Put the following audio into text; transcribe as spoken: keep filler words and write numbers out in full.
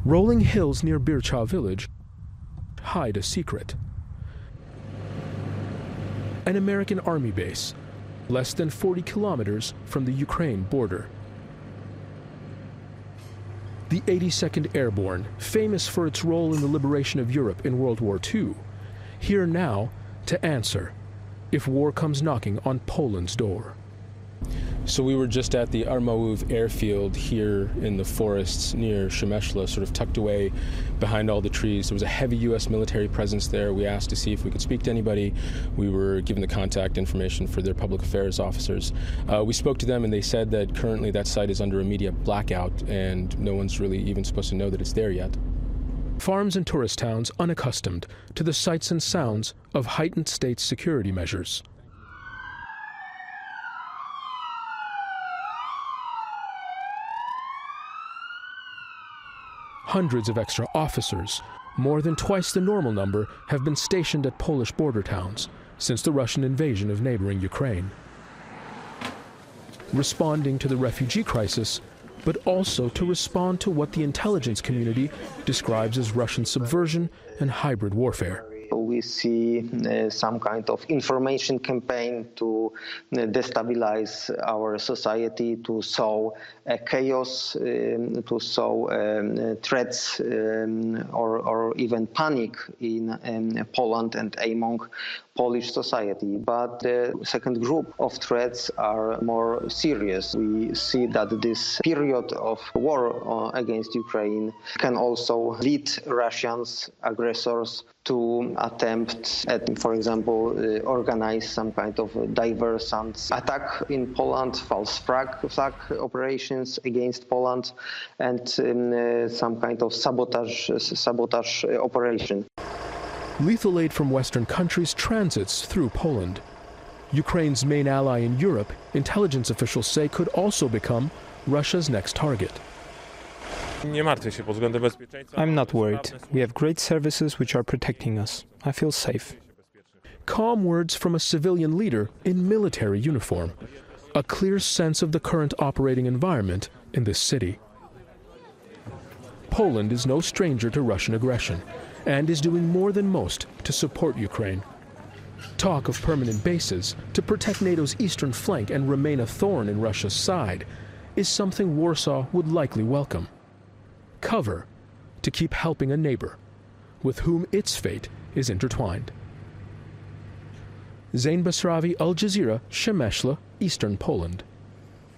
Rolling hills near Birchow village hide a secret. An American army base, less than forty kilometers from the Ukraine border. The eighty-second Airborne, famous for its role in the liberation of Europe in World War Two, here now to answer if war comes knocking on Poland's door. So we were just at the Armauv airfield here in the forests near Przemyśl, sort of tucked away behind all the trees. There was a heavy U S military presence there. We asked to see if we could speak to anybody. We were given the contact information for their public affairs officers. Uh, we spoke to them and they said that currently that site is under immediate blackout and no one's really even supposed to know that it's there yet. Farms and tourist towns unaccustomed to the sights and sounds of heightened state security measures. Hundreds of extra officers, more than twice the normal number, have been stationed at Polish border towns since the Russian invasion of neighboring Ukraine. Responding to the refugee crisis, but also to respond to what the intelligence community describes as Russian subversion and hybrid warfare. We see uh, some kind of information campaign to uh, destabilize our society, to sow uh, chaos, um, to sow um, uh, threats um, or, or even panic in um, Poland and among Polish society. But the second group of threats are more serious. We see that this period of war uh, against Ukraine can also lead Russians, aggressors, to attempt at, for example, uh, organize some kind of diversant attack in Poland, false flag, flag operations against Poland, and um, uh, some kind of sabotage, sabotage operation. Lethal aid from Western countries transits through Poland. Ukraine's main ally in Europe, intelligence officials say, could also become Russia's next target. I'm not worried. We have great services which are protecting us. I feel safe. Calm words from a civilian leader in military uniform. A clear sense of the current operating environment in this city. Poland is no stranger to Russian aggression and is doing more than most to support Ukraine. Talk of permanent bases to protect NATO's eastern flank and remain a thorn in Russia's side is something Warsaw would likely welcome. Cover to keep helping a neighbor with whom its fate is intertwined. Zain Basravi, Al Jazeera, Przemyśl, Eastern Poland.